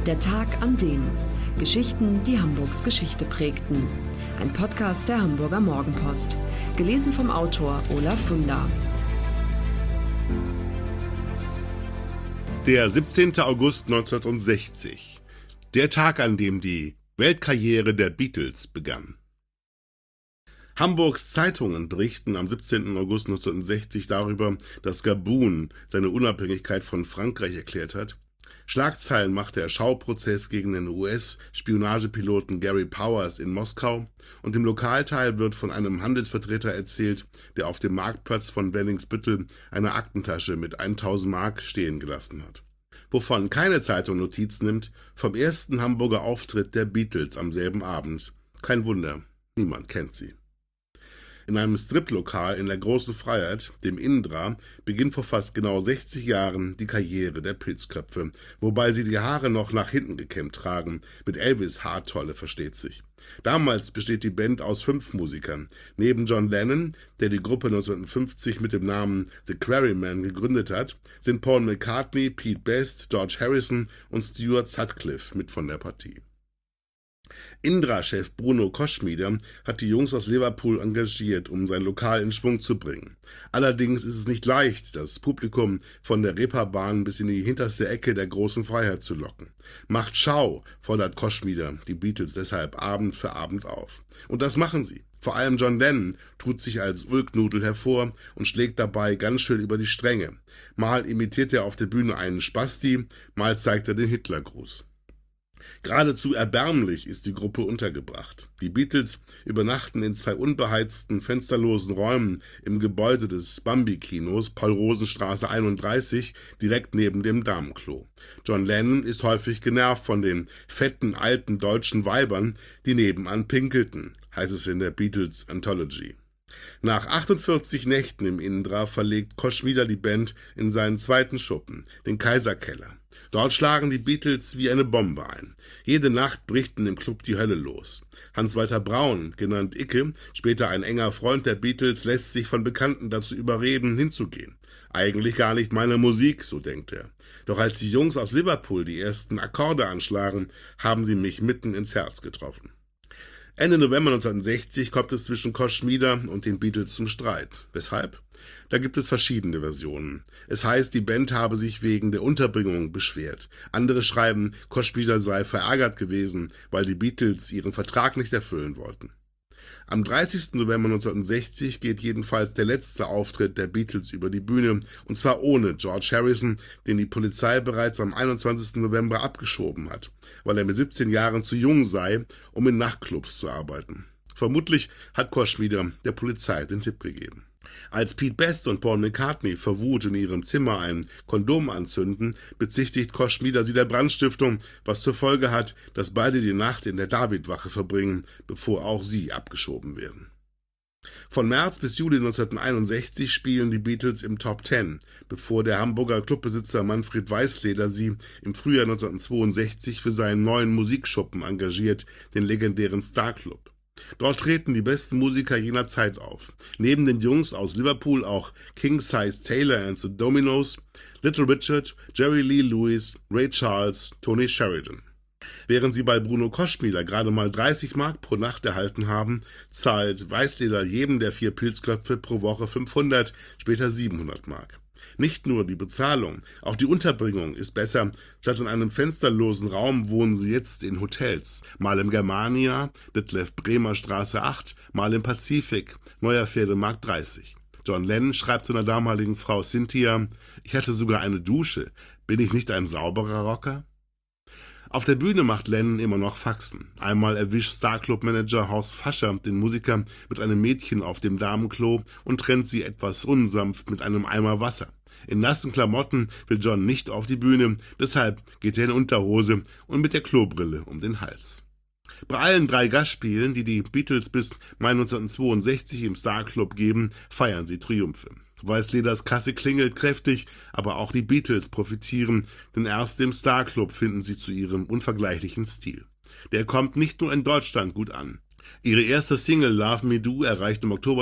Der Tag an dem. Geschichten, die Hamburgs Geschichte prägten. Ein Podcast der Hamburger Morgenpost. Gelesen vom Autor Olaf Funder. Der 17. August 1960. Der Tag, an dem die Weltkarriere der Beatles begann. Hamburgs Zeitungen berichten am 17. August 1960 darüber, dass Gabun seine Unabhängigkeit von Frankreich erklärt hat. Schlagzeilen machte der Schauprozess gegen den US-Spionagepiloten Gary Powers in Moskau, und im Lokalteil wird von einem Handelsvertreter erzählt, der auf dem Marktplatz von Wellingsbüttel eine Aktentasche mit 1000 Mark stehen gelassen hat. Wovon keine Zeitung Notiz nimmt, vom ersten Hamburger Auftritt der Beatles am selben Abend. Kein Wunder, niemand kennt sie. In einem Striplokal in der Großen Freiheit, dem Indra, beginnt vor fast genau 60 Jahren die Karriere der Pilzköpfe, wobei sie die Haare noch nach hinten gekämmt tragen, mit Elvis-Haartolle versteht sich. Damals besteht die Band aus 5 Musikern. Neben John Lennon, der die Gruppe 1950 mit dem Namen The Quarrymen gegründet hat, sind Paul McCartney, Pete Best, George Harrison und Stuart Sutcliffe mit von der Partie. Indra-Chef Bruno Koschmider hat die Jungs aus Liverpool engagiert, um sein Lokal in Schwung zu bringen. Allerdings ist es nicht leicht, das Publikum von der Reeperbahn bis in die hinterste Ecke der Großen Freiheit zu locken. Macht Schau, fordert Koschmider die Beatles deshalb Abend für Abend auf. Und das machen sie. Vor allem John Lennon tut sich als Ulknudel hervor und schlägt dabei ganz schön über die Stränge. Mal imitiert er auf der Bühne einen Spasti, mal zeigt er den Hitlergruß. Geradezu erbärmlich ist die Gruppe untergebracht. Die Beatles übernachten in 2 unbeheizten, fensterlosen Räumen im Gebäude des Bambi-Kinos, Paul-Rosen-Straße 31, direkt neben dem Damenklo. John Lennon ist häufig genervt von den fetten, alten deutschen Weibern, die nebenan pinkelten, heißt es in der Beatles Anthology. Nach 48 Nächten im Indra verlegt Koschmider die Band in seinen zweiten Schuppen, den Kaiserkeller. Dort schlagen die Beatles wie eine Bombe ein. Jede Nacht bricht in dem Club die Hölle los. Hans-Walter Braun, genannt Icke, später ein enger Freund der Beatles, lässt sich von Bekannten dazu überreden, hinzugehen. Eigentlich gar nicht meine Musik, so denkt er. Doch als die Jungs aus Liverpool die ersten Akkorde anschlagen, haben sie mich mitten ins Herz getroffen. Ende November 1960 kommt es zwischen Koschmider und den Beatles zum Streit. Weshalb? Da gibt es verschiedene Versionen. Es heißt, die Band habe sich wegen der Unterbringung beschwert. Andere schreiben, Koschmider sei verärgert gewesen, weil die Beatles ihren Vertrag nicht erfüllen wollten. Am 30. November 1960 geht jedenfalls der letzte Auftritt der Beatles über die Bühne, und zwar ohne George Harrison, den die Polizei bereits am 21. November abgeschoben hat, weil er mit 17 Jahren zu jung sei, um in Nachtclubs zu arbeiten. Vermutlich hat Koschmider der Polizei den Tipp gegeben. Als Pete Best und Paul McCartney verwut in ihrem Zimmer ein Kondom anzünden, bezichtigt Koschmider sie der Brandstiftung, was zur Folge hat, dass beide die Nacht in der Davidwache verbringen, bevor auch sie abgeschoben werden. Von März bis Juli 1961 spielen die Beatles im Top 10, bevor der Hamburger Clubbesitzer Manfred Weißleder sie im Frühjahr 1962 für seinen neuen Musikschuppen engagiert, den legendären Star Club. Dort treten die besten Musiker jener Zeit auf. Neben den Jungs aus Liverpool auch King Size Taylor and the Dominoes, Little Richard, Jerry Lee Lewis, Ray Charles, Tony Sheridan. Während sie bei Bruno Koschmider gerade mal 30 Mark pro Nacht erhalten haben, zahlt Weißleder jedem der 4 Pilzköpfe pro Woche 500, später 700 Mark. Nicht nur die Bezahlung, auch die Unterbringung ist besser. Statt in einem fensterlosen Raum wohnen sie jetzt in Hotels. Mal im Germania, Detlev Bremer Straße 8, mal im Pazifik, Neuer Pferdemarkt 30. John Lennon schreibt seiner damaligen Frau Cynthia: Ich hatte sogar eine Dusche. Bin ich nicht ein sauberer Rocker? Auf der Bühne macht Lennon immer noch Faxen. Einmal erwischt Starclub-Manager Horst Fascher den Musiker mit einem Mädchen auf dem Damenklo und trennt sie etwas unsanft mit einem Eimer Wasser. In nassen Klamotten will John nicht auf die Bühne, deshalb geht er in Unterhose und mit der Klobrille um den Hals. Bei allen 3 Gastspielen, die die Beatles bis Mai 1962 im Starclub geben, feiern sie Triumphe. Weißleders Kasse klingelt kräftig, aber auch die Beatles profitieren, denn erst im Starclub finden sie zu ihrem unvergleichlichen Stil. Der kommt nicht nur in Deutschland gut an. Ihre erste Single Love Me Do erreicht im Oktober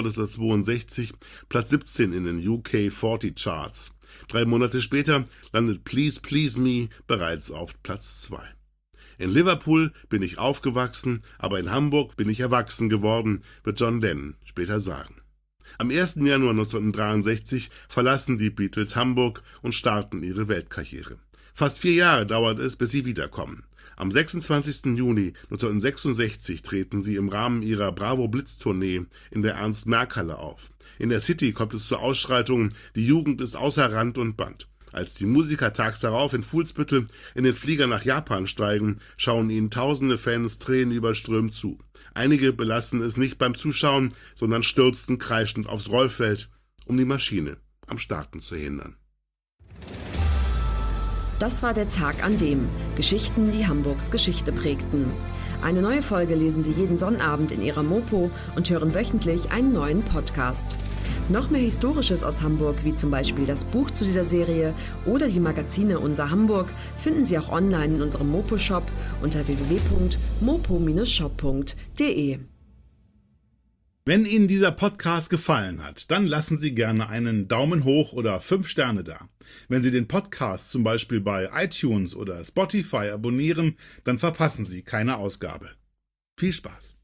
1962 Platz 17 in den UK 40 Charts. 3 Monate später landet Please Please Me bereits auf Platz 2. In Liverpool bin ich aufgewachsen, aber in Hamburg bin ich erwachsen geworden, wird John Lennon später sagen. Am 1. Januar 1963 verlassen die Beatles Hamburg und starten ihre Weltkarriere. Fast 4 Jahre dauert es, bis sie wiederkommen. Am 26. Juni 1966 treten sie im Rahmen ihrer Bravo-Blitz-Tournee in der Ernst-Merck-Halle auf. In der City kommt es zu Ausschreitungen, die Jugend ist außer Rand und Band. Als die Musiker tags darauf in Fuhlsbüttel in den Flieger nach Japan steigen, schauen ihnen tausende Fans tränenüberströmt zu. Einige belassen es nicht beim Zuschauen, sondern stürzen kreischend aufs Rollfeld, um die Maschine am Starten zu hindern. Das war der Tag, an dem Geschichten, die Hamburgs Geschichte prägten. Eine neue Folge lesen Sie jeden Sonnabend in Ihrer Mopo und hören wöchentlich einen neuen Podcast. Noch mehr Historisches aus Hamburg, wie zum Beispiel das Buch zu dieser Serie oder die Magazine Unser Hamburg, finden Sie auch online in unserem Mopo-Shop unter www.mopo-shop.de. Wenn Ihnen dieser Podcast gefallen hat, dann lassen Sie gerne einen Daumen hoch oder 5 Sterne da. Wenn Sie den Podcast zum Beispiel bei iTunes oder Spotify abonnieren, dann verpassen Sie keine Ausgabe. Viel Spaß!